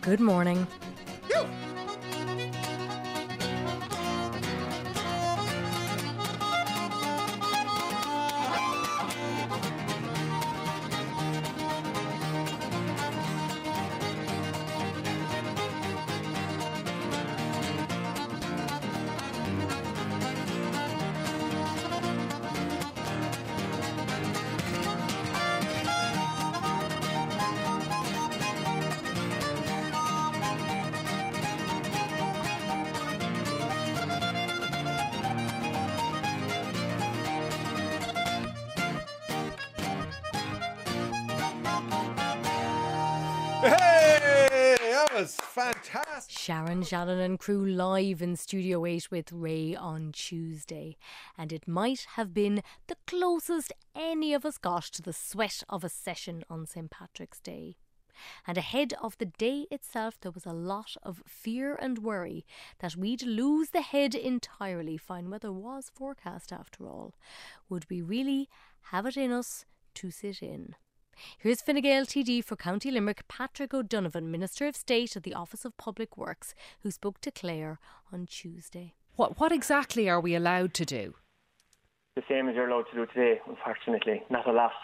Good morning. Hey, that was fantastic. Sharon, Shannon and crew live in Studio 8 with Ray on Tuesday. And it might have been the closest any of us got to the sweat of a session on St. Patrick's Day. And ahead of the day itself, there was a lot of fear and worry that we'd lose the head entirely. Fine weather was forecast after all. Would we really have it in us to sit in? Here's Fine Gael TD for County Limerick, Patrick O'Donovan, Minister of State at the Office of Public Works, who spoke to Clare on Tuesday. What exactly are we allowed to do? The same as you're allowed to do today, unfortunately. Not a lot.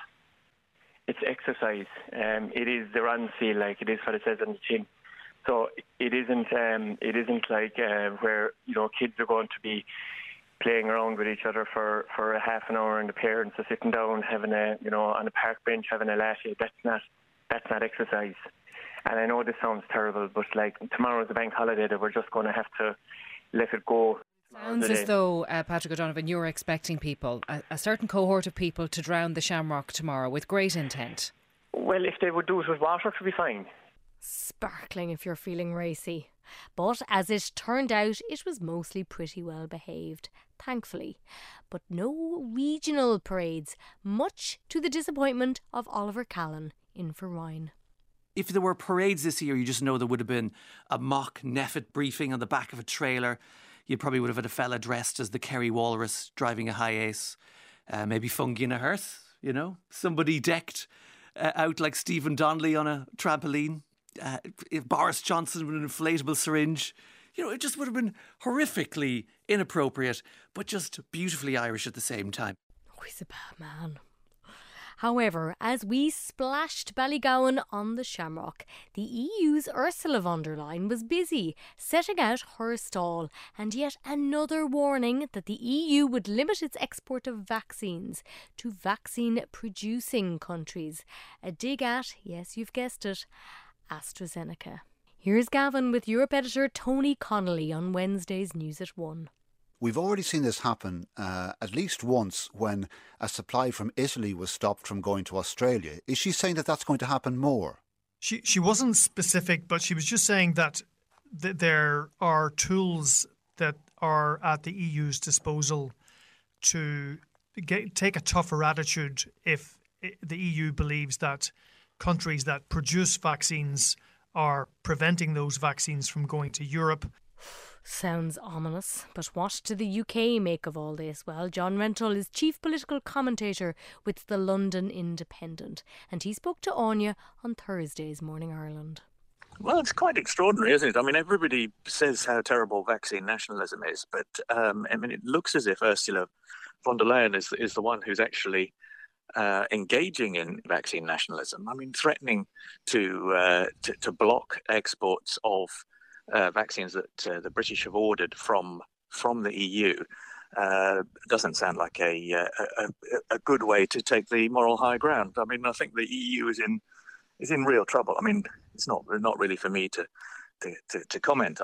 It's exercise. It is the run feel like it is what it says on the tin. So it isn't like where kids are going to be playing around with each other for a half an hour, and the parents are sitting down having on a park bench having a latte. That's not exercise. And I know this sounds terrible, but like tomorrow's a bank holiday that we're just going to have to let it go. Sounds as though, Patrick O'Donovan, you're expecting people, a certain cohort of people, to drown the Shamrock tomorrow with great intent. Well, if they would do it with water, it would be fine. Sparkling if you're feeling racy. But as it turned out, it was mostly pretty well behaved, thankfully. But no regional parades, much to the disappointment of Oliver Callan in Ferrine. If there were parades this year, you just know there would have been a mock Neffet briefing on the back of a trailer. You probably would have had a fella dressed as the Kerry Walrus driving a high ace. Maybe Fungi in a hearse, Somebody decked out like Stephen Donnelly on a trampoline. If Boris Johnson with an inflatable syringe. It just would have been horrifically inappropriate, but just beautifully Irish at the same time. Oh, he's a bad man. However, as we splashed Ballygowan on the Shamrock, the EU's Ursula von der Leyen was busy setting out her stall, and yet another warning that the EU would limit its export of vaccines to vaccine-producing countries. A dig at, yes, you've guessed it, AstraZeneca. Here's Gavin with Europe editor Tony Connolly on Wednesday's News at 1. We've already seen this happen at least once when a supply from Italy was stopped from going to Australia. Is she saying that that's going to happen more? She wasn't specific, but she was just saying that there are tools that are at the EU's disposal to take a tougher attitude if the EU believes that countries that produce vaccines are preventing those vaccines from going to Europe. Sounds ominous, but what do the UK make of all this? Well, John Rentoul is chief political commentator with the London Independent, and he spoke to Anya on Thursday's Morning Ireland. Well, it's quite extraordinary, isn't it? I mean, everybody says how terrible vaccine nationalism is, but it looks as if Ursula von der Leyen is the one who's actually engaging in vaccine nationalism. I mean, threatening to block exports of vaccines that the British have ordered from the EU doesn't sound like a good way to take the moral high ground. I mean, I think the EU is in real trouble. I mean, it's not really for me to comment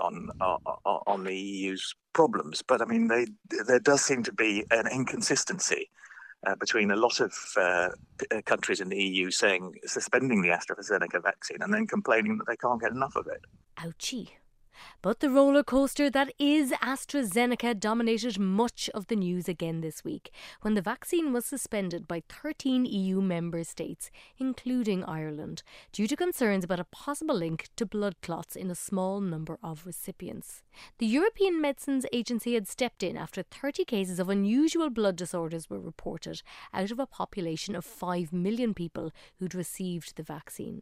on the EU's problems, but I mean, there does seem to be an inconsistency between a lot of countries in the EU suspending the AstraZeneca vaccine and then complaining that they can't get enough of it. Ouchie. But the roller coaster that is AstraZeneca dominated much of the news again this week, when the vaccine was suspended by 13 EU member states, including Ireland, due to concerns about a possible link to blood clots in a small number of recipients. The European Medicines Agency had stepped in after 30 cases of unusual blood disorders were reported out of a population of 5 million people who'd received the vaccine.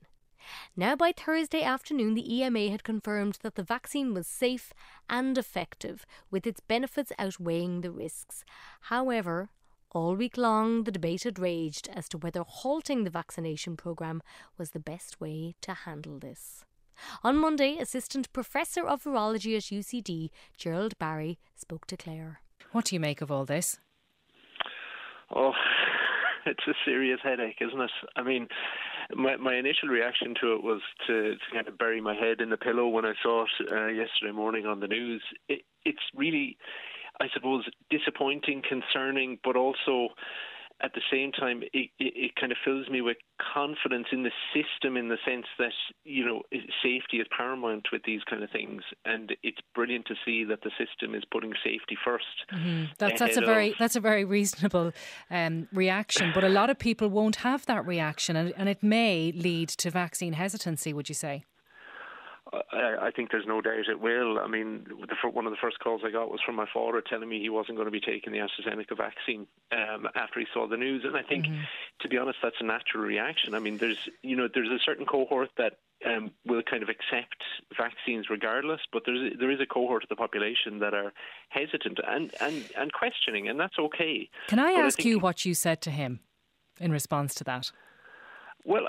Now, by Thursday afternoon, the EMA had confirmed that the vaccine was safe and effective, with its benefits outweighing the risks. However, all week long, the debate had raged as to whether halting the vaccination programme was the best way to handle this. On Monday, Assistant Professor of Virology at UCD, Gerald Barry, spoke to Claire. What do you make of all this? Oh, it's a serious headache, isn't it? I mean, my initial reaction to it was to kind of bury my head in the pillow when I saw it yesterday morning on the news. It's really, I suppose, disappointing, concerning, but also at the same time, it kind of fills me with confidence in the system, in the sense that, you know, safety is paramount with these kind of things, and it's brilliant to see that the system is putting safety first. Mm-hmm. That's a very reasonable reaction, but a lot of people won't have that reaction, and it may lead to vaccine hesitancy. Would you say? I think there's no doubt it will. I mean, one of the first calls I got was from my father telling me he wasn't going to be taking the AstraZeneca vaccine after he saw the news. And I think, to be honest, that's a natural reaction. I mean, there's a certain cohort that will kind of accept vaccines regardless, but there is a cohort of the population that are hesitant and questioning, and that's okay. Can I ask you what you said to him in response to that? Well,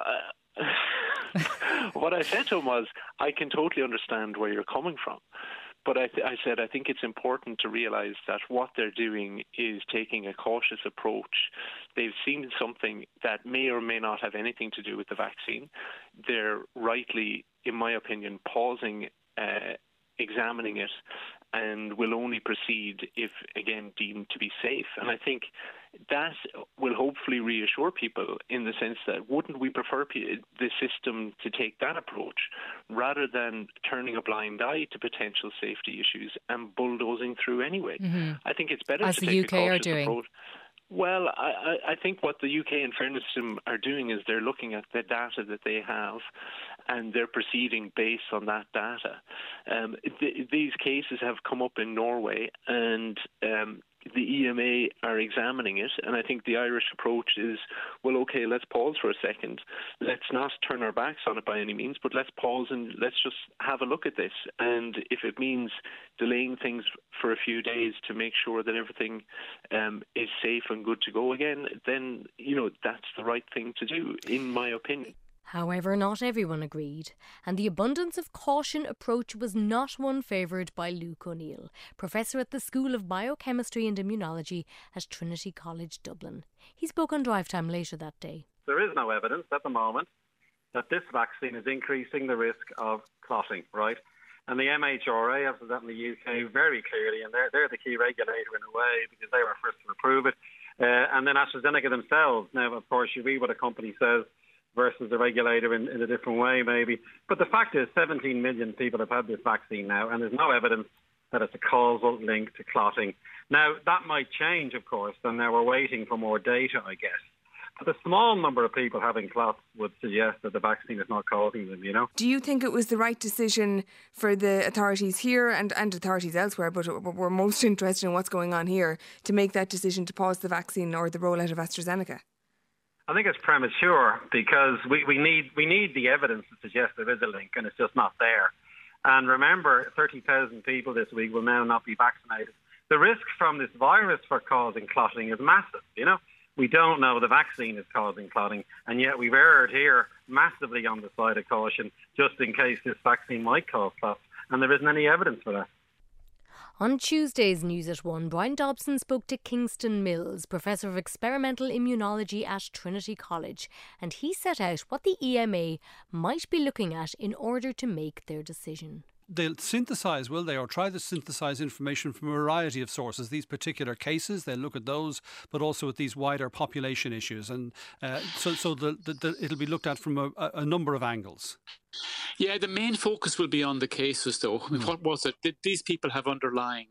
what I said to him was, I can totally understand where you're coming from. But I said, I think it's important to realise that what they're doing is taking a cautious approach. They've seen something that may or may not have anything to do with the vaccine. They're rightly, in my opinion, pausing, examining it, and will only proceed if, again, deemed to be safe. And I think that will hopefully reassure people in the sense that wouldn't we prefer the system to take that approach rather than turning a blind eye to potential safety issues and bulldozing through anyway. Mm-hmm. I think it's better as to the take UK a cautious are doing. Approach. Well, I think what the UK, in fairness to them, are doing is they're looking at the data that they have and they're proceeding based on that data. These cases have come up in Norway, and the EMA are examining it, and I think the Irish approach is, well, okay, let's pause for a second. Let's not turn our backs on it by any means, but let's pause and let's just have a look at this. And if it means delaying things for a few days to make sure that everything is safe and good to go again, then, you know, that's the right thing to do, in my opinion. However, not everyone agreed, and the abundance of caution approach was not one favoured by Luke O'Neill, professor at the School of Biochemistry and Immunology at Trinity College Dublin. He spoke on Drive Time later that day. There is no evidence at the moment that this vaccine is increasing the risk of clotting, right? And the MHRA have said that in the UK very clearly, and they're the key regulator in a way because they were first to approve it. And then AstraZeneca themselves. Now, of course, you read what a company says versus the regulator in a different way, maybe. But the fact is 17 million people have had this vaccine now, and there's no evidence that it's a causal link to clotting. Now, that might change, of course, and now we're waiting for more data, I guess. But the small number of people having clots would suggest that the vaccine is not causing them, you know. Do you think it was the right decision for the authorities here and authorities elsewhere, but we're most interested in what's going on here, to make that decision to pause the vaccine or the rollout of AstraZeneca? I think it's premature because we need the evidence to suggest there is a link, and it's just not there. And remember, 30,000 people this week will now not be vaccinated. The risk from this virus for causing clotting is massive, you know. We don't know the vaccine is causing clotting, and yet we've erred here massively on the side of caution just in case this vaccine might cause clots, and there isn't any evidence for that. On Tuesday's News at 1, Brian Dobson spoke to Kingston Mills, Professor of Experimental Immunology at Trinity College, and he set out what the EMA might be looking at in order to make their decision. They'll synthesise, will they, or try to synthesise information from a variety of sources. These particular cases, they'll look at those, but also at these wider population issues. And so it'll be looked at from a number of angles. Yeah, the main focus will be on the cases, though. I mean, what was it? Did these people have underlying,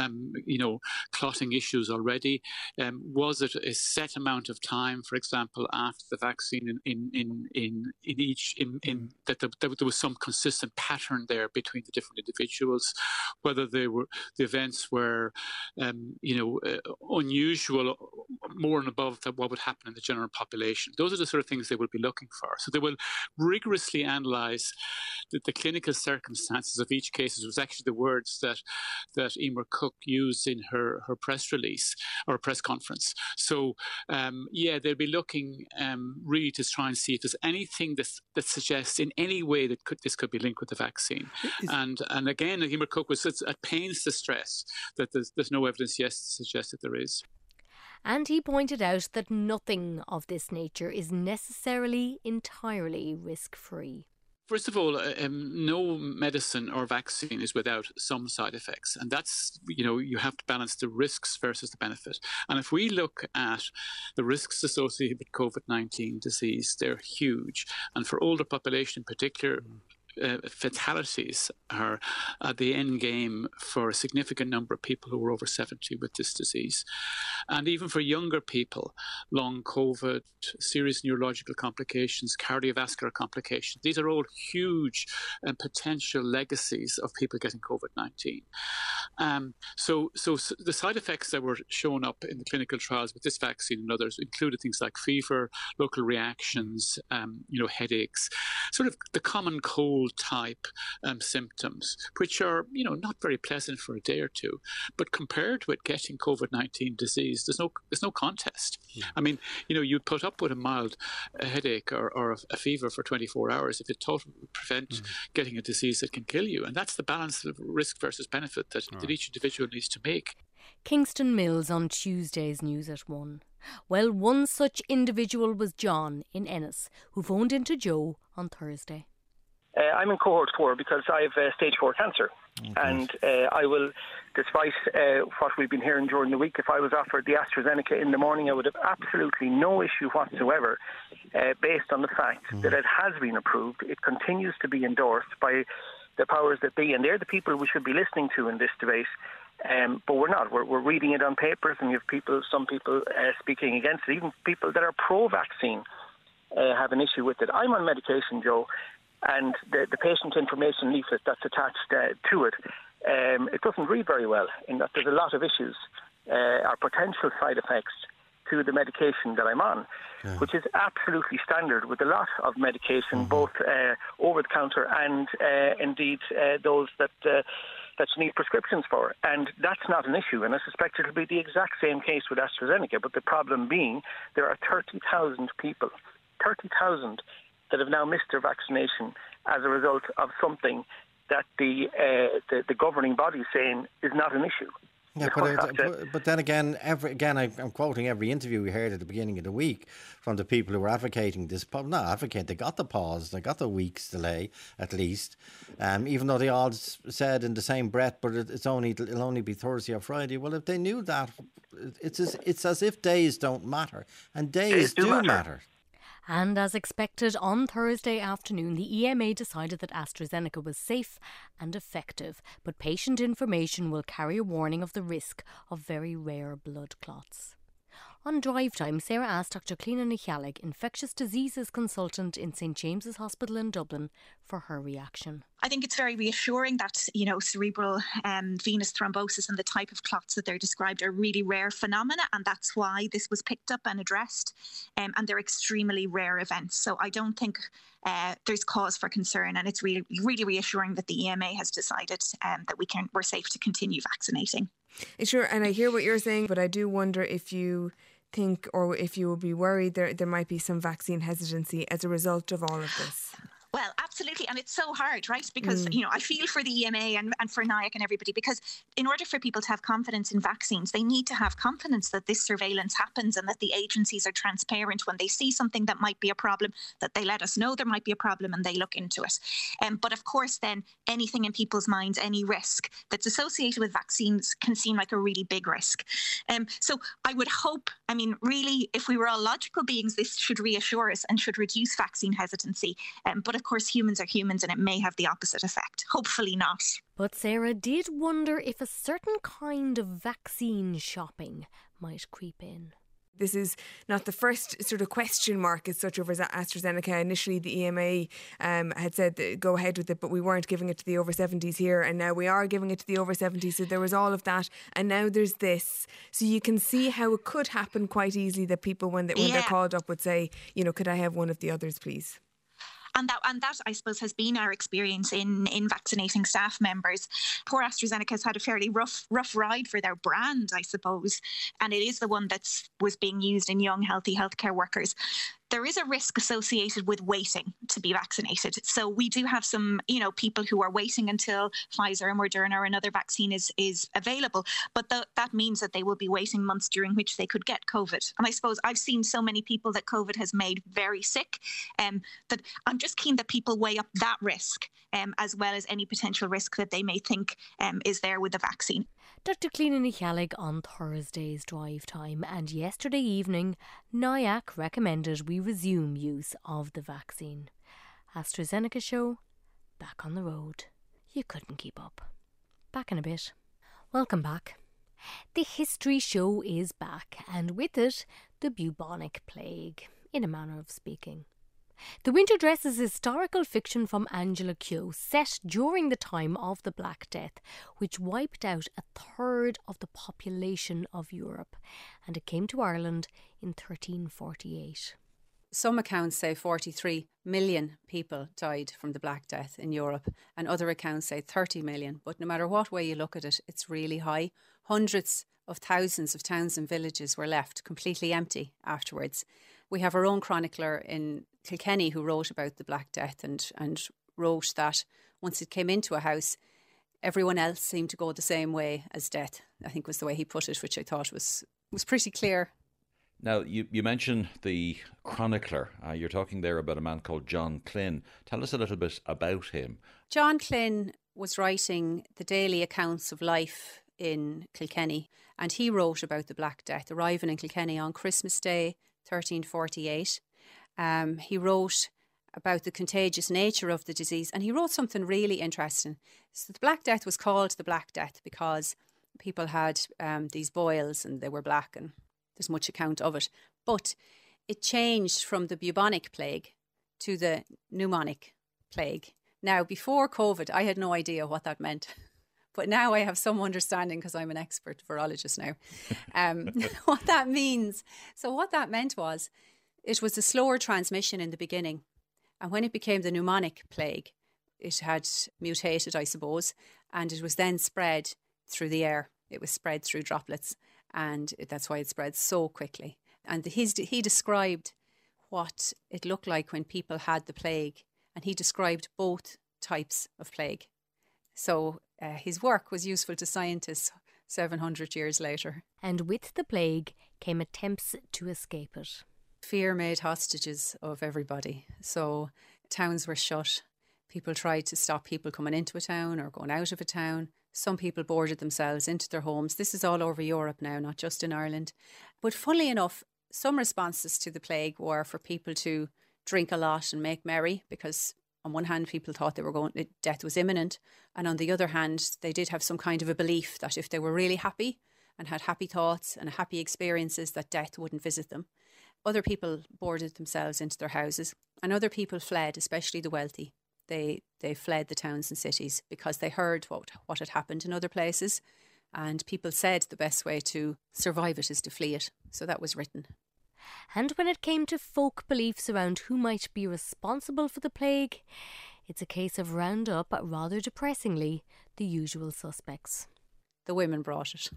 clotting issues already? Was it a set amount of time, for example, after the vaccine that there was some consistent pattern there between between the different individuals, whether the events were, unusual, more and above what would happen in the general population. Those are the sort of things they will be looking for. So they will rigorously analyse the clinical circumstances of each case. It was actually the words that Emer Cook used in her press release or press conference. So, they'll be looking really to try and see if there's anything that suggests in any way that this could be linked with the vaccine. And again, Emer Cook was at pains to stress that there's no evidence yet to suggest that there is. And he pointed out that nothing of this nature is necessarily entirely risk-free. First of all, no medicine or vaccine is without some side effects. And that's, you have to balance the risks versus the benefit. And if we look at the risks associated with COVID-19 disease, they're huge. And for older population in particular, fatalities are the end game for a significant number of people who are over 70 with this disease. And even for younger people, long COVID, serious neurological complications, cardiovascular complications, these are all huge potential legacies of people getting COVID-19. So the side effects that were shown up in the clinical trials with this vaccine and others included things like fever, local reactions, headaches, sort of the common cold type symptoms, which are, not very pleasant for a day or two. But compared with getting COVID-19 disease, there's no contest. Yeah. I mean, you put up with a mild headache or a fever for 24 hours if it totally would prevent getting a disease that can kill you. And that's the balance of risk versus benefit that each individual needs to make. Kingston Mills on Tuesday's News at 1. Well, one such individual was John in Ennis, who phoned into Joe on Thursday. I'm in cohort 4 because I have stage 4 cancer. And I will, despite what we've been hearing during the week, if I was offered the AstraZeneca in the morning, I would have absolutely no issue whatsoever based on the fact that it has been approved. It continues to be endorsed by the powers that be, and they're the people we should be listening to in this debate. But we're not. We're reading it on papers, and you have some people speaking against it. Even people that are pro-vaccine have an issue with it. I'm on medication, Joe, and the patient information leaflet that's attached to it, it doesn't read very well in that there's a lot of issues or potential side effects to the medication that I'm on, which is absolutely standard with a lot of medication, both over-the-counter and indeed those that you need prescriptions for. And that's not an issue, and I suspect it'll be the exact same case with AstraZeneca, but the problem being there are 30,000 people, 30,000 that have now missed their vaccination as a result of something that the governing body is saying is not an issue. Yeah, but then again, I'm quoting every interview we heard at the beginning of the week from the people who were advocating this. Not advocate, they got the pause, they got the week's delay at least. Even though they all said in the same breath, but it'll only be Thursday or Friday. Well, if they knew that, it's as if days don't matter, and days do matter. And as expected, on Thursday afternoon, the EMA decided that AstraZeneca was safe and effective, but patient information will carry a warning of the risk of very rare blood clots. On drive time, Sarah asked Dr. Cliona Michaelig, infectious diseases consultant in St James's Hospital in Dublin, for her reaction. I think it's very reassuring that, cerebral venous thrombosis and the type of clots that they're described are really rare phenomena, and that's why this was picked up and addressed, and they're extremely rare events. So I don't think there's cause for concern, and it's really, really reassuring that the EMA has decided that we're safe to continue vaccinating. Sure, and I hear what you're saying, but I do wonder if you think, or if you would be worried there might be some vaccine hesitancy as a result of all of this. Well, absolutely. And it's so hard, right? Because, I feel for the EMA and for NIAC and everybody, because in order for people to have confidence in vaccines, they need to have confidence that this surveillance happens and that the agencies are transparent when they see something that might be a problem, that they let us know there might be a problem and they look into it. But of course, then anything in people's minds, any risk that's associated with vaccines can seem like a really big risk. So I would hope, really, if we were all logical beings, this should reassure us and should reduce vaccine hesitancy. But of course, humans are humans and it may have the opposite effect. Hopefully not. But Sarah did wonder if a certain kind of vaccine shopping might creep in. this is not the first sort of question mark as such over AstraZeneca. Initially, the EMA had said go ahead with it, but we weren't giving it to the over 70s here, and now we are giving it to the over 70s. So there was all of that, and now there's this. So you can see how it could happen quite easily that people, when they're called up, would say, you know, could I have one of the others, please? And that, I suppose, has been our experience in vaccinating staff members. Poor AstraZeneca has had a fairly rough ride for their brand, I suppose, and it is the one that was being used in young, healthy healthcare workers. There is a risk associated with waiting to be vaccinated. So we do have some, you know, people who are waiting until Pfizer and Moderna or another vaccine is available. But that means that they will be waiting months during which they could get COVID. And I suppose I've seen so many people that COVID has made very sick that I'm just keen that people weigh up that risk as well as any potential risk that they may think is there with the vaccine. Dr. Cliona Ní Cheallaigh on Thursday's Drive Time, and yesterday evening NIAC recommended we resume use of the vaccine. AstraZeneca show back on the road. You couldn't keep up. Back in a bit. Welcome back. The History Show is back, and with it the bubonic plague, in a manner of speaking. The Winter Dress is historical fiction from Angela Keogh, set during the time of the Black Death, which wiped out a third of the population of Europe, and it came to Ireland in 1348. Some accounts say 43 million people died from the Black Death in Europe, and other accounts say 30 million. But no matter what way you look at it, it's really high. Hundreds of thousands of towns and villages were left completely empty afterwards. We have our own chronicler in Kilkenny who wrote about the Black Death and wrote that once it came into a house, everyone else seemed to go the same way as death, I think was the way he put it, which I thought was pretty clear. Now, you mentioned the chronicler. You're talking there about a man called John Klyn. Tell us a little bit about him. John Klyn was writing the daily accounts of life in Kilkenny, and he wrote about the Black Death arriving in Kilkenny on Christmas Day, 1348. He wrote about the contagious nature of the disease, and he wrote something really interesting. So the Black Death was called the Black Death because people had these boils and they were black, and there's much account of it. But it changed from the bubonic plague to the pneumonic plague. Now, before COVID, I had no idea what that meant. But now I have some understanding because I'm an expert virologist now. What that means. So what that meant was it was a slower transmission in the beginning. And when it became the pneumonic plague, it had mutated, I suppose, and it was then spread through the air. It was spread through droplets, and that's why it spread so quickly. And he described what it looked like when people had the plague, and he described both types of plague. So his work was useful to scientists 700 years later. And with the plague came attempts to escape it. Fear made hostages of everybody. So towns were shut. People tried to stop people coming into a town or going out of a town. Some people boarded themselves into their homes. This is all over Europe now, not just in Ireland. But funnily enough, some responses to the plague were for people to drink a lot and make merry, because on one hand, people thought death was imminent. And on the other hand, they did have some kind of a belief that if they were really happy and had happy thoughts and happy experiences, that death wouldn't visit them. Other people boarded themselves into their houses, and other people fled, especially the wealthy. They fled the towns and cities because they heard what had happened in other places, and people said the best way to survive it is to flee it. So that was written. And when it came to folk beliefs around who might be responsible for the plague, it's a case of round up, rather depressingly, the usual suspects. The women brought it.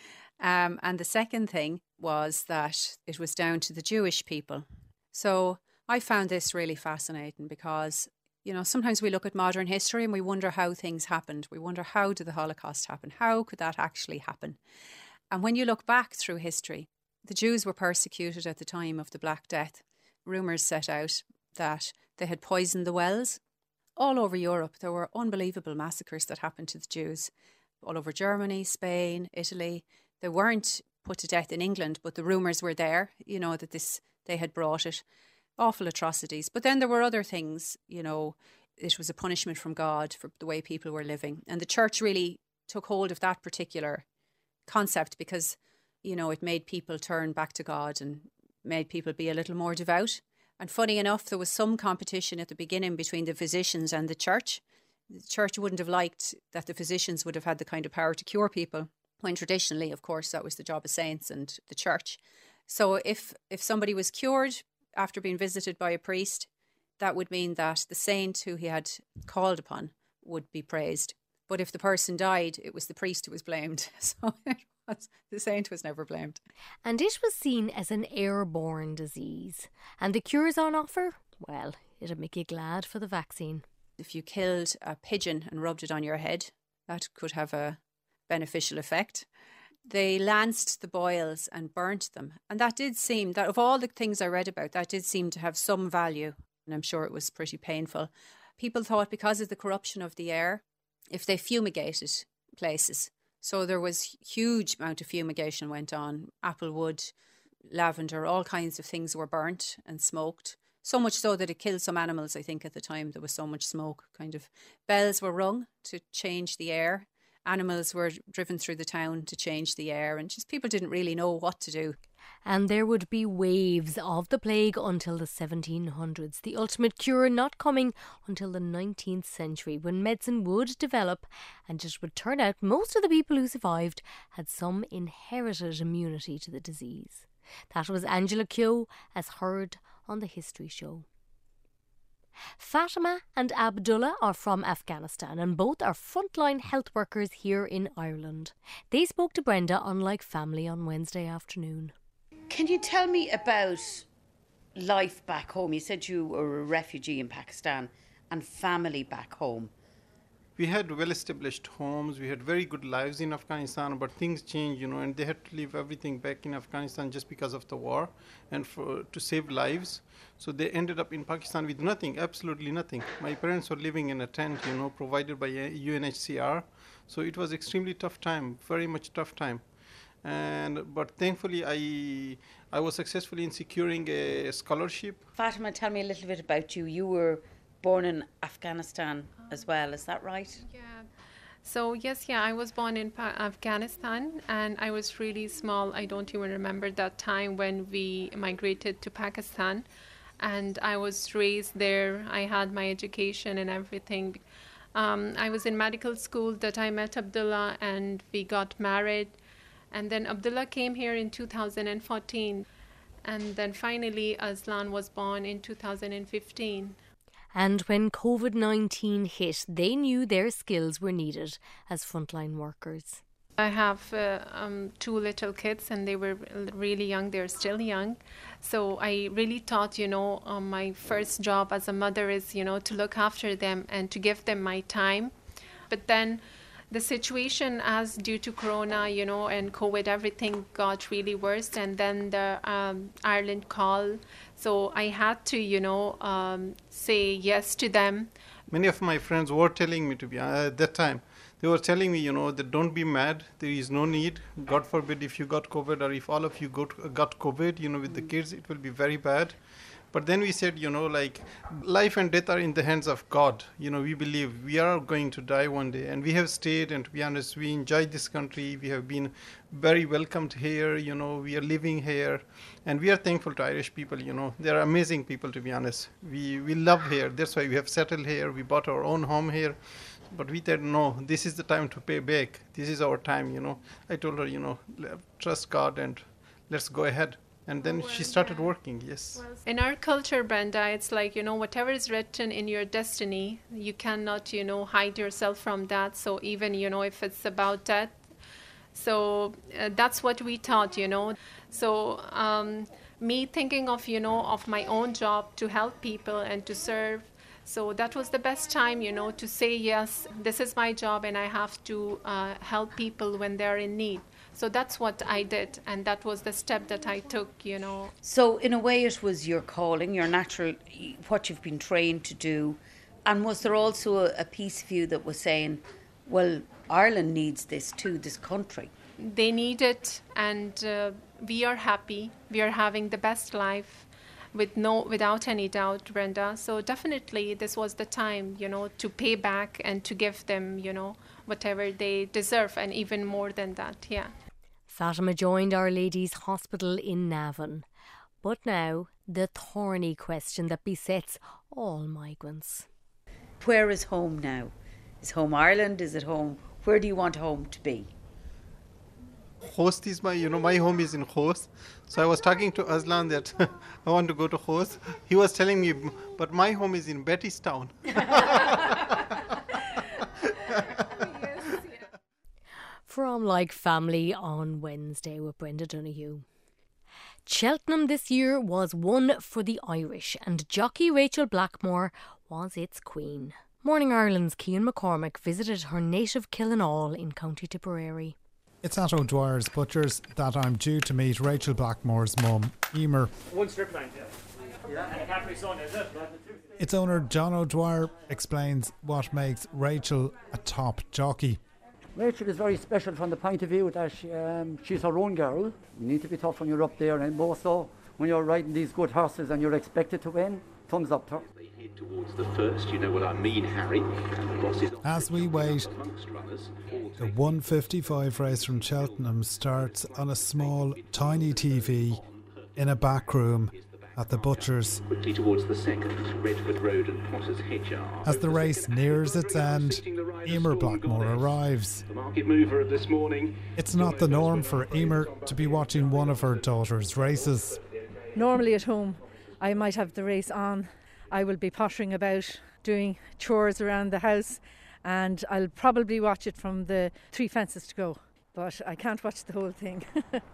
And the second thing was that it was down to the Jewish people. So I found this really fascinating because, you know, sometimes we look at modern history and we wonder how things happened. We wonder, how did the Holocaust happen? How could that actually happen? And when you look back through history, the Jews were persecuted at the time of the Black Death. Rumours set out that they had poisoned the wells. All over Europe, there were unbelievable massacres that happened to the Jews. All over Germany, Spain, Italy. They weren't put to death in England, but the rumours were there, you know, that they had brought it. Awful atrocities. But then there were other things, you know, it was a punishment from God for the way people were living. And the church really took hold of that particular concept because you know, it made people turn back to God and made people be a little more devout. And funny enough, there was some competition at the beginning between the physicians and the church. The church wouldn't have liked that the physicians would have had the kind of power to cure people, when traditionally, of course, that was the job of saints and the church. So if somebody was cured after being visited by a priest, that would mean that the saint who he had called upon would be praised. But if the person died, it was the priest who was blamed. So the saint was never blamed. And it was seen as an airborne disease. And the cures on offer? Well, it'd make you glad for the vaccine. If you killed a pigeon and rubbed it on your head, that could have a beneficial effect. They lanced the boils and burnt them. And that did seem, that of all the things I read about, that did seem to have some value. And I'm sure it was pretty painful. People thought because of the corruption of the air, if they fumigated places. So there was huge amount of fumigation went on. Applewood, lavender, all kinds of things were burnt and smoked. So much so that it killed some animals, I think, at the time. There was so much smoke. Kind of bells were rung to change the air. Animals were driven through the town to change the air, and just people didn't really know what to do. And there would be waves of the plague until the 1700s, the ultimate cure not coming until the 19th century, when medicine would develop, and it would turn out most of the people who survived had some inherited immunity to the disease. That was Angela Keogh, as heard on the History Show. Fatima and Abdullah are from Afghanistan and both are frontline health workers here in Ireland. They spoke to Brenda on Like Family on Wednesday afternoon. Can you tell me about life back home? You said you were a refugee in Pakistan and family back home. We had well-established homes, we had very good lives in Afghanistan, but things changed, and they had to leave everything back in Afghanistan just because of the war and to save lives. So they ended up in Pakistan with nothing, absolutely nothing. My parents were living in a tent, provided by UNHCR. So it was extremely tough time, very much tough time. But thankfully, I was successful in securing a scholarship. Fatima, tell me a little bit about you. You were born in Afghanistan as well, is that right? Yeah. So yes, I was born in Afghanistan, and I was really small. I don't even remember that time when we migrated to Pakistan, and I was raised there. I had my education and everything. I was in medical school that I met Abdullah, and we got married. And then Abdullah came here in 2014. And then finally, Aslan was born in 2015. And when COVID-19 hit, they knew their skills were needed as frontline workers. I have 2 little kids, and they were really young. They're still young. So I really thought, my first job as a mother is, to look after them and to give them my time. But then the situation, as due to Corona, and COVID, everything got really worse. And then the Ireland call. So I had to, say yes to them. Many of my friends were telling me at that time, they were telling me, that don't be mad. There is no need. God forbid if you got COVID or if all of you got COVID, with the kids, it will be very bad. But then we said, life and death are in the hands of God. We believe we are going to die one day. And we have stayed, and to be honest, we enjoyed this country. We have been very welcomed here. We are living here. And we are thankful to Irish people. They are amazing people, to be honest. We love here. That's why we have settled here. We bought our own home here. But we said, no, this is the time to pay back. This is our time, I told her, trust God and let's go ahead. And then she started working, yes. In our culture, Brenda, it's like, whatever is written in your destiny, you cannot, hide yourself from that. So even, if it's about death. So that's what we thought, So me thinking of, of my own job to help people and to serve. So that was the best time, to say, yes, this is my job and I have to help people when they're in need. So that's what I did, and that was the step that I took, So in a way it was your calling, your natural, what you've been trained to do. And was there also a piece of you that was saying, well, Ireland needs this too, this country? They need it, and we are happy. We are having the best life without any doubt, Brenda. So definitely this was the time, to pay back and to give them, whatever they deserve, and even more than that, yeah. Fatima joined Our Lady's Hospital in Navan. But now, the thorny question that besets all migrants. Where is home now? Is home Ireland? Is it home? Where do you want home to be? Host is my home is in Host. So I was talking to Aslan that I want to go to Host. He was telling me, but my home is in Bettystown. From Like Family on Wednesday with Brenda Donoghue. Cheltenham this year was one for the Irish, and jockey Rachel Blackmore was its queen. Morning Ireland's Cian McCormick visited her native Killinall in County Tipperary. It's at O'Dwyer's Butchers that I'm due to meet Rachel Blackmore's mum, Emer. One strip line, yeah. And a Capri Sun, is it? Its owner, John O'Dwyer, explains what makes Rachel a top jockey. Rachel is very special from the point of view that she's her own girl. You need to be tough when you're up there, and more so when you're riding these good horses and you're expected to win. Thumbs up to her. They head towards the first, you know what I mean, Harry. As we wait, the 1:55 race from Cheltenham starts on a small, tiny TV in a back room at the Butchers. Quickly towards the second, Redford Road and Potter's Hedge. As the race nears its end, Emer Blackmore arrives. The market mover of this morning. It's not the norm for Emer to be watching one of her daughter's races. Normally at home, I might have the race on. I will be pottering about, doing chores around the house, and I'll probably watch it from the 3 fences to go. But I can't watch the whole thing.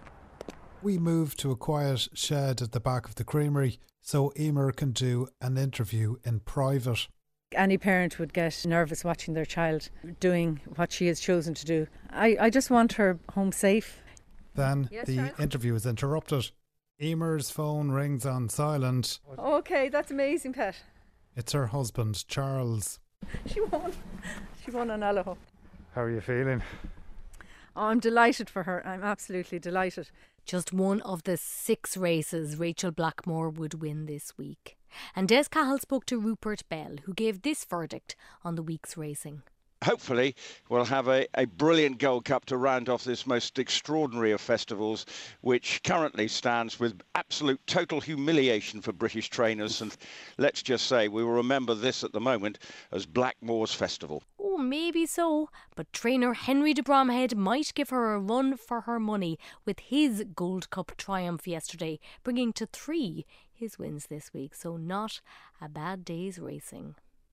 We move to a quiet shed at the back of the creamery so Emer can do an interview in private. Any parent would get nervous watching their child doing what she has chosen to do. I just want her home safe. Then the interview is interrupted. Emer's phone rings on silent. Okay, that's amazing, Pet. It's her husband, Charles. She won. She won on Allaho. How are you feeling? Oh, I'm delighted for her. I'm absolutely delighted. Just one of the 6 races Rachel Blackmore would win this week. And Des Cahill spoke to Rupert Bell, who gave this verdict on the week's racing. Hopefully we'll have a brilliant Gold Cup to round off this most extraordinary of festivals, which currently stands with absolute total humiliation for British trainers. And let's just say we will remember this at the moment as Blackmore's Festival. Oh, maybe so, but trainer Henry de Bromhead might give her a run for her money with his Gold Cup triumph yesterday, bringing to 3 his wins this week, so not a bad day's racing.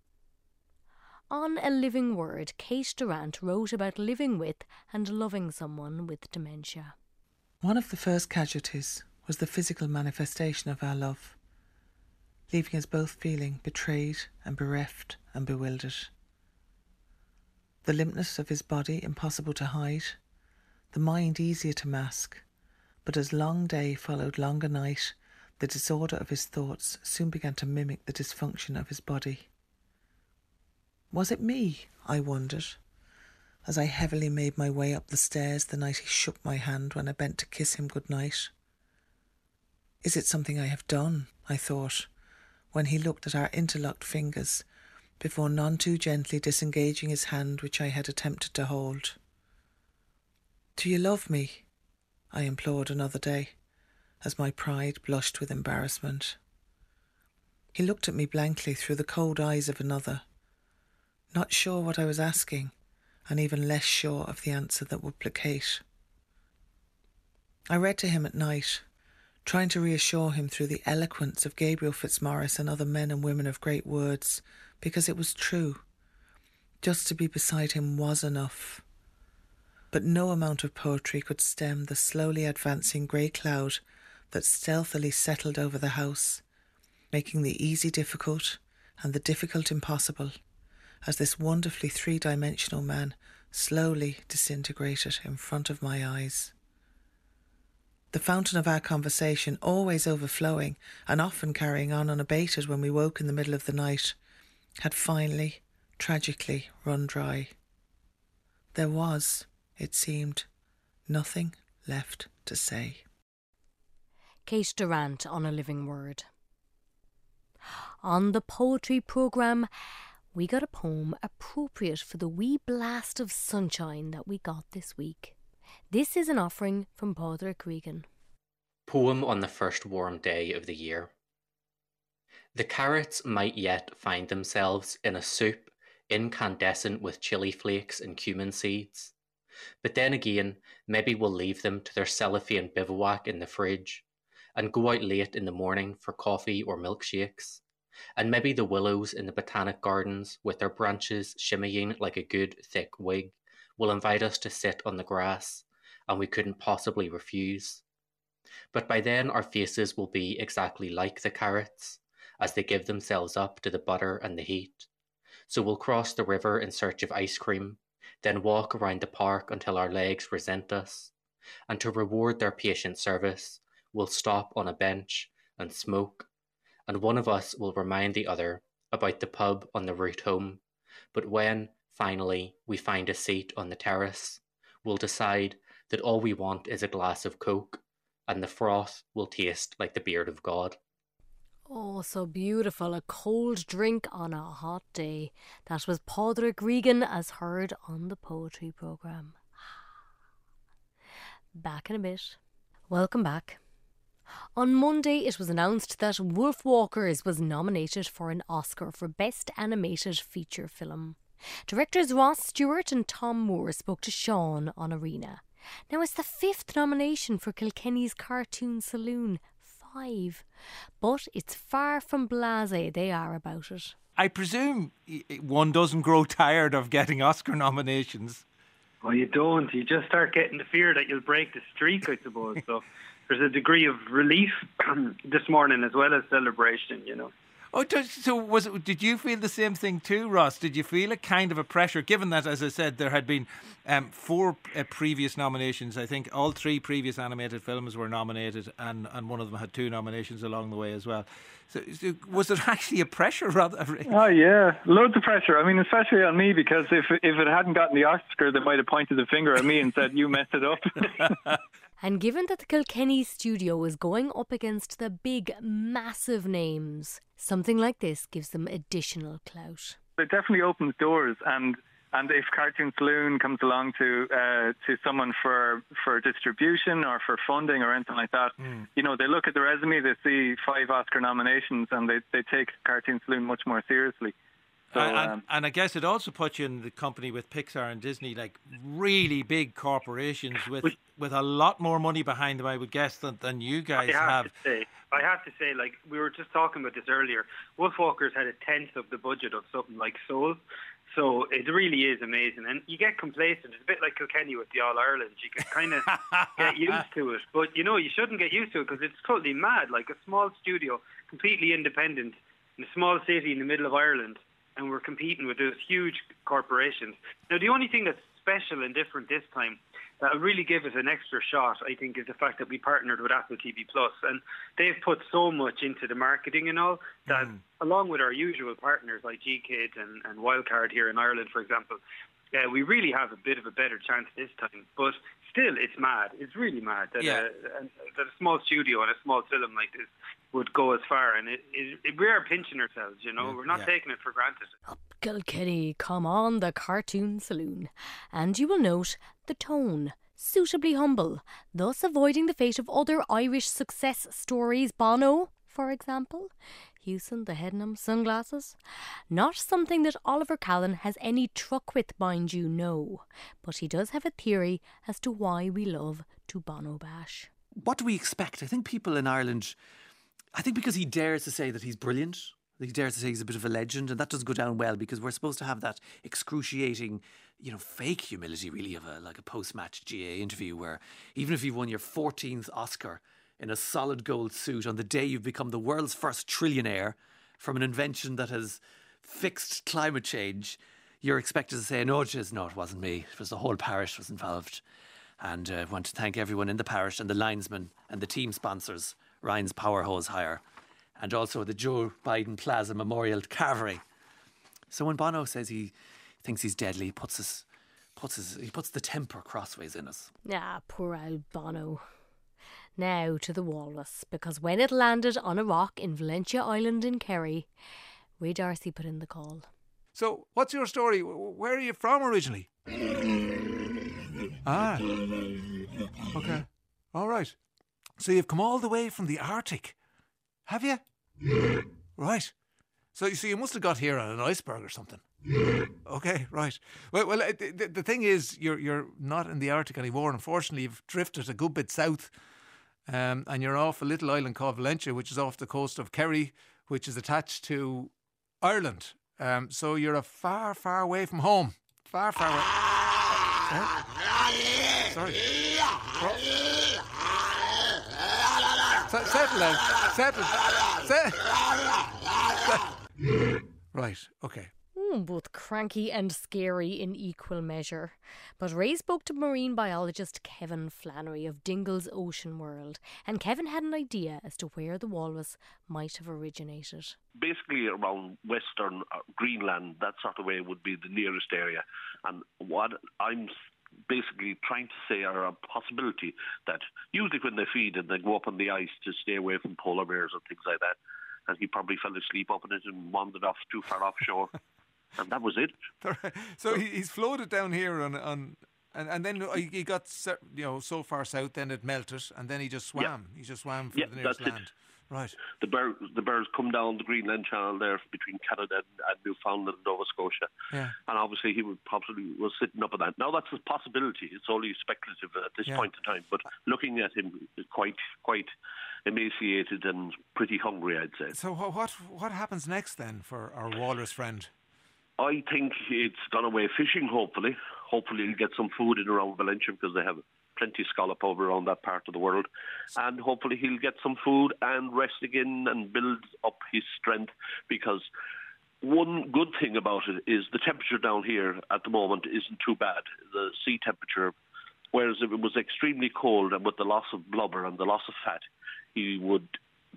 On A Living Word, Kate Durrant wrote about living with and loving someone with dementia. One of the first casualties was the physical manifestation of our love, leaving us both feeling betrayed and bereft and bewildered. The limpness of his body impossible to hide, the mind easier to mask, but as long day followed longer night, the disorder of his thoughts soon began to mimic the dysfunction of his body. Was it me, I wondered, as I heavily made my way up the stairs the night he shook my hand when I bent to kiss him good night? Is it something I have done, I thought, when he looked at our interlocked fingers, before none too gently disengaging his hand which I had attempted to hold. Do you love me? I implored another day, as my pride blushed with embarrassment. He looked at me blankly through the cold eyes of another, not sure what I was asking, and even less sure of the answer that would placate. I read to him at night, trying to reassure him through the eloquence of Gabriel Fitzmaurice and other men and women of great words, because it was true. Just to be beside him was enough. But no amount of poetry could stem the slowly advancing grey cloud that stealthily settled over the house, making the easy difficult and the difficult impossible, as this wonderfully 3-dimensional man slowly disintegrated in front of my eyes. The fountain of our conversation, always overflowing and often carrying on unabated when we woke in the middle of the night, had finally, tragically run dry. There was, it seemed, nothing left to say. Kate Durrant on A Living Word. On the poetry programme, we got a poem appropriate for the wee blast of sunshine that we got this week. This is an offering from Pádraig Regan. Poem on the first warm day of the year. The carrots might yet find themselves in a soup incandescent with chili flakes and cumin seeds. But then again, maybe we'll leave them to their cellophane bivouac in the fridge and go out late in the morning for coffee or milkshakes. And maybe the willows in the botanic gardens, with their branches shimmying like a good thick wig, will invite us to sit on the grass, and we couldn't possibly refuse. But by then our faces will be exactly like the carrots, as they give themselves up to the butter and the heat. So we'll cross the river in search of ice cream, then walk around the park until our legs resent us, and to reward their patient service, we'll stop on a bench and smoke, and one of us will remind the other about the pub on the route home. But when, finally, we find a seat on the terrace, we'll decide that all we want is a glass of Coke, and the froth will taste like the beard of God. Oh, so beautiful. A cold drink on a hot day. That was Pádraig Regan, as heard on the poetry programme. Back in a bit. Welcome back. On Monday, it was announced that Wolfwalkers was nominated for an Oscar for Best Animated Feature Film. Directors Ross Stewart and Tom Moore spoke to Sean on Arena. Now, it's the 5th nomination for Kilkenny's Cartoon Saloon. 5. But it's far from blasé they are about it. I presume one doesn't grow tired of getting Oscar nominations. Well, you don't. You just start getting the fear that you'll break the streak, I suppose. So there's a degree of relief this morning as well as celebration, you know. Oh, so did you feel the same thing too, Ross? Did you feel a kind of a pressure, given that, as I said, there had been 4 previous nominations? I think all 3 previous animated films were nominated, and one of them had 2 nominations along the way as well. So was it actually a pressure rather? Oh yeah, loads of pressure. I mean, especially on me, because if it hadn't gotten the Oscar, they might have pointed the finger at me and said, "You messed it up." And given that the Kilkenny studio is going up against the big, massive names, something like this gives them additional clout. It definitely opens doors, and if Cartoon Saloon comes along to someone for distribution or for funding or anything like that, you know, they look at the resume, they see 5 Oscar nominations, and they take Cartoon Saloon much more seriously. So, and I guess it also puts you in the company with Pixar and Disney, like really big corporations with a lot more money behind them, I would guess, than you guys have. I have to say, like we were just talking about this earlier, Wolfwalkers had 1/10 of the budget of something like Soul. So it really is amazing. And you get complacent. It's a bit like Kilkenny with the All-Ireland. You can kind of get used to it. But, you know, you shouldn't get used to it because it's totally mad. Like a small studio, completely independent, in a small city in the middle of Ireland, and we're competing with those huge corporations. Now, the only thing that's special and different this time that will really give us an extra shot, I think, is the fact that we partnered with Apple TV+. And they've put so much into the marketing and all that, along with our usual partners like G-Kids and Wildcard here in Ireland, for example, we really have a bit of a better chance this time. But still, it's mad. It's really mad that a small studio and a small film like this would go as far. And we are pinching ourselves, you know. We're not taking it for granted. Up Kilkenny, come on, the Cartoon Saloon. And you will note the tone, suitably humble, thus avoiding the fate of other Irish success stories. Bono, for example, using the Headnam sunglasses. Not something that Oliver Callan has any truck with, mind you, no. But he does have a theory as to why we love to Bono bash. What do we expect? I think people in Ireland, I think because he dares to say that he's brilliant, he dares to say he's a bit of a legend, and that doesn't go down well because we're supposed to have that excruciating, you know, fake humility really of a post-match GA interview where even if you've won your 14th Oscar in a solid gold suit on the day you've become the world's first trillionaire from an invention that has fixed climate change, you're expected to say, no, it wasn't me. It was the whole parish was involved. And I want to thank everyone in the parish and the linesmen and the team sponsors, Ryan's Power Hose Hire, and also the Joe Biden Plaza Memorial Carvery. So when Bono says he thinks he's deadly, he puts the temper crossways in us. Ah, poor old Bono. Now to the walrus, because when it landed on a rock in Valentia Island in Kerry, Ray Darcy put in the call. So, what's your story? Where are you from originally? Ah. Okay. All right. So you've come all the way from the Arctic, have you? Right. So you must have got here on an iceberg or something. Okay, right. Well, the thing is, you're not in the Arctic anymore. Unfortunately, you've drifted a good bit south, and you're off a little island called Valentia, which is off the coast of Kerry, which is attached to Ireland. So you're a far, far away from home. Far, far away. Sorry. Settle down. Settle. Right, okay. Both cranky and scary in equal measure. But Ray spoke to marine biologist Kevin Flannery of Dingle's Ocean World, and Kevin had an idea as to where the walrus might have originated. Basically around western Greenland, that sort of way would be the nearest area. And what I'm basically trying to say are a possibility that usually when they feed and they go up on the ice to stay away from polar bears and things like that, and he probably fell asleep up in it and wandered off too far offshore. And that was it. So he's floated down here and then he got so far south, then it melted, and then he just swam. Yeah. He just swam for the nearest land. Right. The bears come down the Greenland Channel there between Canada and Newfoundland and Nova Scotia. Yeah. And obviously he was sitting up on that. Now that's a possibility. It's only speculative at this point in time. But looking at him, quite emaciated and pretty hungry, I'd say. So what happens next then for our walrus friend? I think it's gone away fishing, hopefully. Hopefully he'll get some food in around Valentia because they have plenty of scallop over around that part of the world. And hopefully he'll get some food and rest again and build up his strength, because one good thing about it is the temperature down here at the moment isn't too bad. The sea temperature, whereas if it was extremely cold and with the loss of blubber and the loss of fat, he would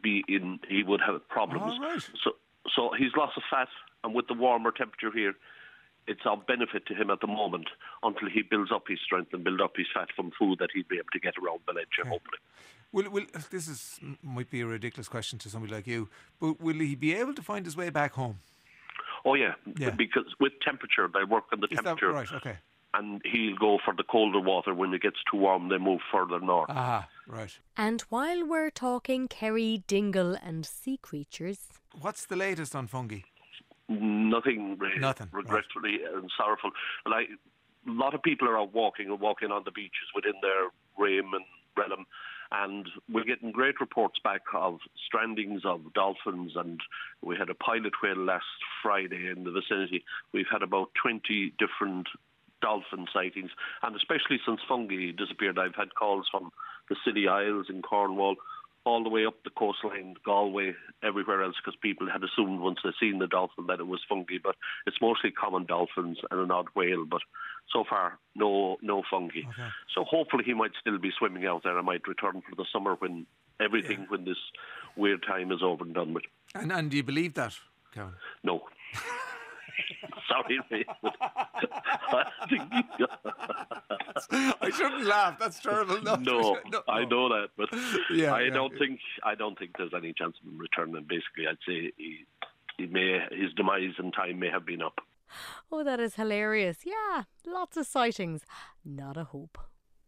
have problems. Oh, right. So his loss of fat, and with the warmer temperature here, it's of benefit to him at the moment until he builds up his strength and build up his fat from food that he'd be able to get around Valentia, hopefully. Well, this might be a ridiculous question to somebody like you, but will he be able to find his way back home? Oh, yeah. Because with temperature, they work on the temperature. Right, okay. And he'll go for the colder water. When it gets too warm, they move further north. Ah, right. And while we're talking Kerry, Dingle and sea creatures... What's the latest on fungi? Nothing, really. Nothing. Regretfully and sorrowful. And a lot of people are out walking on the beaches within their realm and realm, and we're getting great reports back of strandings of dolphins, and we had a pilot whale last Friday in the vicinity. We've had about 20 different dolphin sightings, and especially since fungi disappeared, I've had calls from the Scilly Isles in Cornwall, all the way up the coastline, Galway, everywhere else, because people had assumed once they'd seen the dolphin that it was fungi, but it's mostly common dolphins and an odd whale, but so far, no fungi. Okay. So hopefully he might still be swimming out there. I might return for the summer when this weird time is over and done with. And do you believe that, Kevin? No. Sorry, mate. I shouldn't laugh. That's terrible. No, I know that, but I don't think there's any chance of him returning. Basically, I'd say his demise in time may have been up. Oh, that is hilarious. Yeah, lots of sightings. Not a hope.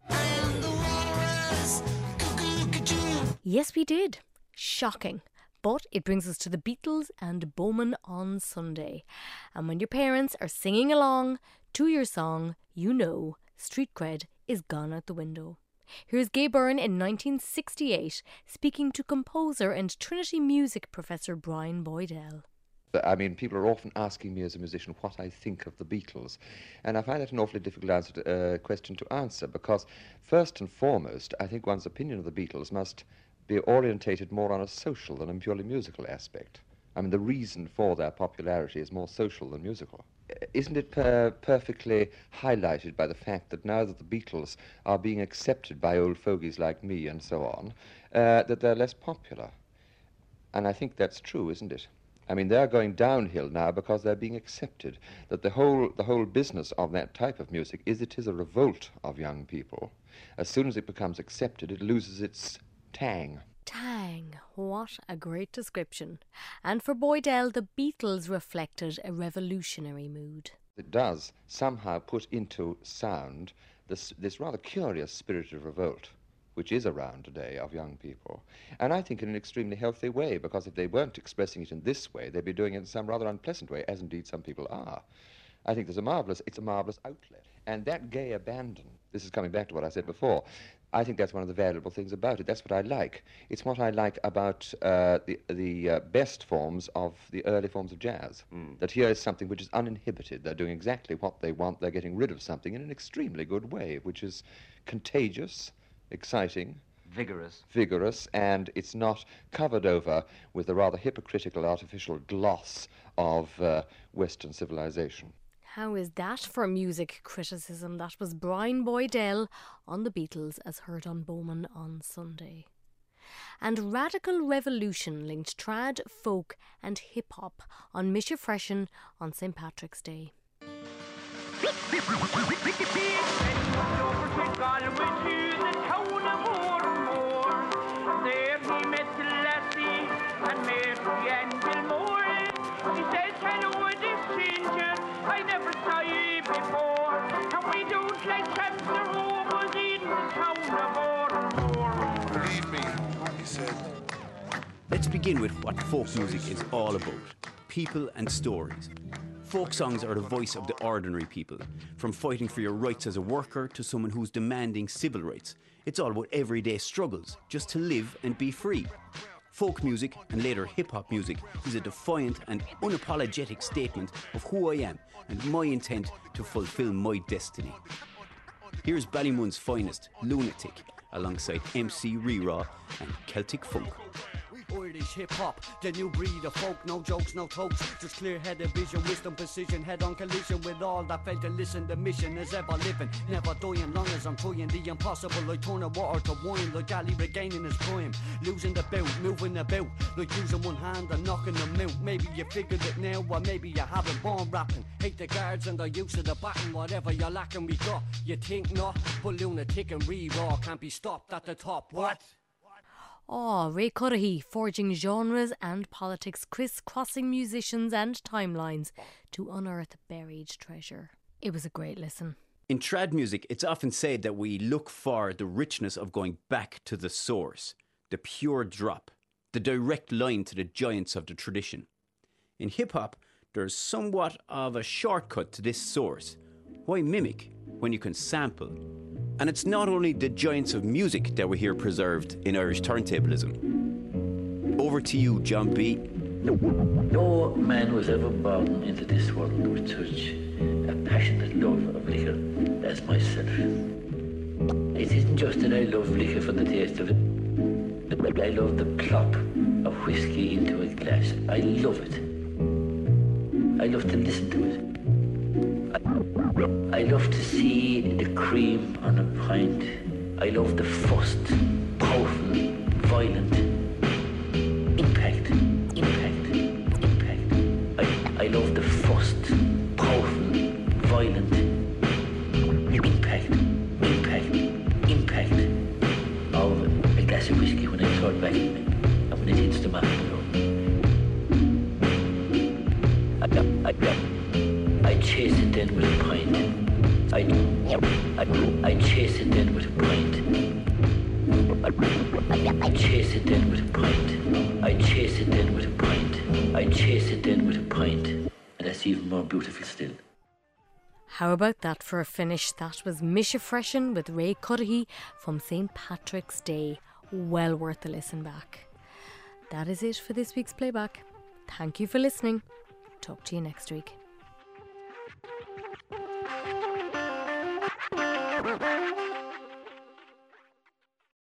Yes, we did. Shocking. But it brings us to the Beatles and Bowman on Sunday. And when your parents are singing along to your song, you know street cred is gone out the window. Here's Gay Byrne in 1968 speaking to composer and Trinity music professor Brian Boydell. I mean, people are often asking me as a musician what I think of the Beatles, and I find that an awfully difficult question to answer, because first and foremost, I think one's opinion of the Beatles must be orientated more on a social than a purely musical aspect. I mean, the reason for their popularity is more social than musical. Isn't it perfectly highlighted by the fact that now that the Beatles are being accepted by old fogies like me and so on, that they're less popular? And I think that's true, isn't it? I mean, they're going downhill now because they're being accepted. That the whole business of that type of music is a revolt of young people. As soon as it becomes accepted, it loses its tang. Tang. What a great description. And for Boydell, the Beatles reflected a revolutionary mood. It does somehow put into sound this rather curious spirit of revolt which is around today of young people. And I think in an extremely healthy way, because if they weren't expressing it in this way, they'd be doing it in some rather unpleasant way, as indeed some people are. I think it's a marvellous outlet. And that gay abandon, this is coming back to what I said before, I think that's one of the valuable things about it. That's what I like. It's what I like about the best forms of the early forms of jazz. That here is something which is uninhibited. They're doing exactly what they want. They're getting rid of something in an extremely good way, which is contagious, exciting, vigorous, and it's not covered over with the rather hypocritical, artificial gloss of Western civilization. How is that for music criticism? That was Brian Boydell on the Beatles as heard on Bowman on Sunday. And Radical Revolution linked trad, folk and hip-hop on Misha Freshen on St. Patrick's Day. I never saw you before, and we don't like traps or rovers in the town of Oranmore. Believe me, he said. Let's begin with what folk music is all about. People and stories. Folk songs are the voice of the ordinary people. From fighting for your rights as a worker to someone who's demanding civil rights. It's all about everyday struggles, just to live and be free. Folk music, and later hip-hop music, is a defiant and unapologetic statement of who I am and my intent to fulfil my destiny. Here's Ballymun's finest, Lunatic, alongside MC Reraw and Celtic Funk. Irish hip-hop, the new breed of folk. No jokes, no tokes, just clear-headed vision, wisdom, precision, head-on collision with all that fail to listen. The mission is ever living, never dying, long as I'm trying the impossible. Like turning water to wine, like Ali regaining his prime. Losing the bout, moving about, like using one hand and knocking them out. Maybe you figured it now, or maybe you haven't. Born rapping, hate the guards and the use of the baton. Whatever you're lacking, we got. You think not, but Lunatic and Reraw can't be stopped at the top. What? Ray Cudahy, forging genres and politics, criss-crossing musicians and timelines to unearth buried treasure. It was a great listen. In trad music, it's often said that we look for the richness of going back to the source, the pure drop, the direct line to the giants of the tradition. In hip-hop, there's somewhat of a shortcut to this source. Why mimic when you can sample? And it's not only the giants of music that we hear preserved in Irish turntablism. Over to you, John B. No man was ever born into this world with such a passionate love of liquor as myself. It isn't just that I love liquor for the taste of it, but I love the plop of whiskey into a glass. I love it. I love to listen to it. I love to see the cream on a pint. I love the first, powerful, violent impact. I love the first, powerful, violent impact of a glass of whiskey when I throw it back at me and when it hits the mouth. I chase it then with a pint. I chase it then with a pint. I chase it then with a pint. I chase it then with a pint. I chase it then with a pint. And that's even more beautiful still. How about that for a finish? That was Misha Freshen with Ray Cudahy from St. Patrick's Day. Well worth a listen back. That is it for this week's playback. Thank you for listening. Talk to you next week.